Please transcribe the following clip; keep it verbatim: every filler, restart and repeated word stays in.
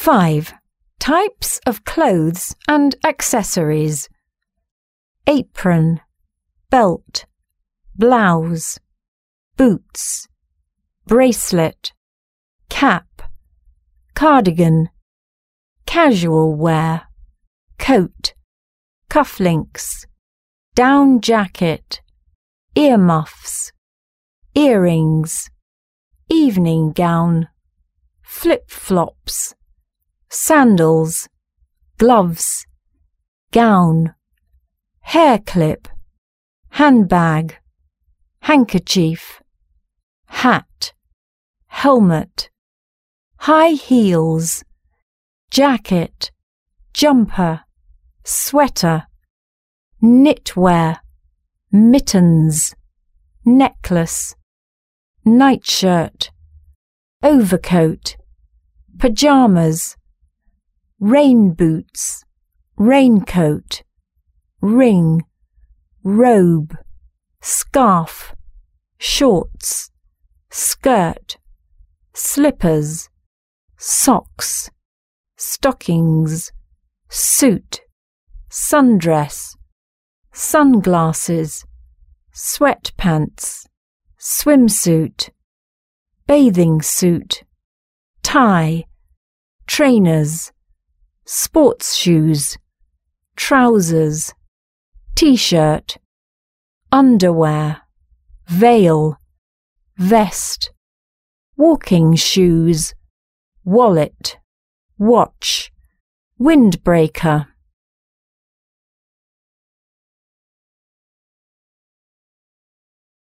five. Types of clothes and accessories. Apron, belt, blouse, boots, bracelet, cap, cardigan, casual wear, coat, cufflinks, down jacket, earmuffs, earrings, evening gown, flip-flops, sandals, gloves, gown, hair clip, handbag, handkerchief, hat, helmet, high heels, jacket, jumper, sweater, knitwear, mittens, necklace, nightshirt, overcoat, pyjamas, rain boots, raincoat, ring, robe, scarf, shorts, skirt, slippers, socks, stockings, suit, sundress, sunglasses, sweatpants, swimsuit, bathing suit, tie, trainers, sports shoes, trousers, t-shirt, underwear, veil, vest, walking shoes, wallet, watch, windbreaker.